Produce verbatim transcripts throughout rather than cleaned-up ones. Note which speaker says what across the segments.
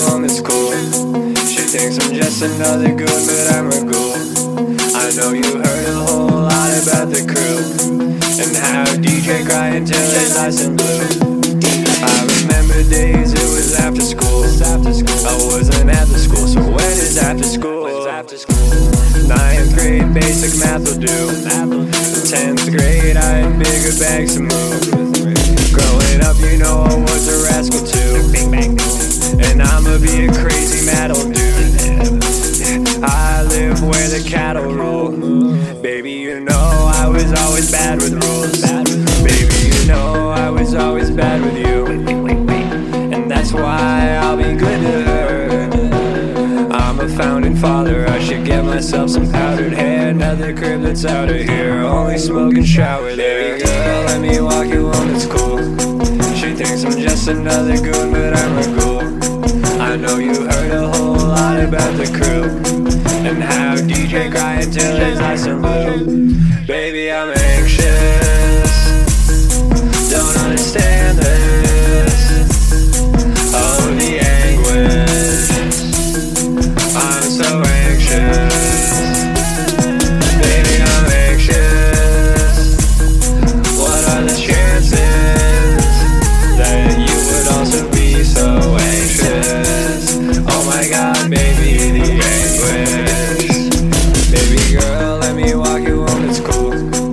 Speaker 1: home, it's cool. She thinks I'm just another goon, but I'm a ghoul. I know you heard a whole lot about the crew, and how D J cry until his eyes turn blue. I remember days it was after school. I wasn't at the school, so when is after school? Ninth grade basic math will do. Tenth grade I had bigger bags to move. Growing up, you know I was a rascal too, and I'ma be a crazy metal dude. I live where the cattle rule. Baby, you know I was always bad with rules. Baby, you know I was always bad with you, and that's why I'll be good to her. I'm a founding father, I should get myself some powdered hair. Another crib that's out of here, only smoke and shower there. Baby girl, let me walk you home, it's cool. She thinks I'm just another goon, but I'm a ghoul. I know you heard a whole lot about the crew, and how D J cry until his eyes turn blue. Baby, I'm anxious, don't understand this. Oh, the anguish, I'm so anxious. Baby, I'm anxious. What are the chances that you would also be so anxious? Oh my God, baby, the anguish. Baby girl, let me walk you home, it's cool.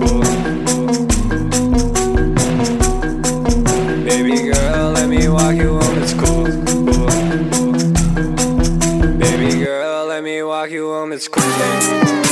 Speaker 1: Baby girl, let me walk you home, it's cool. Baby girl, let me walk you home, it's cool.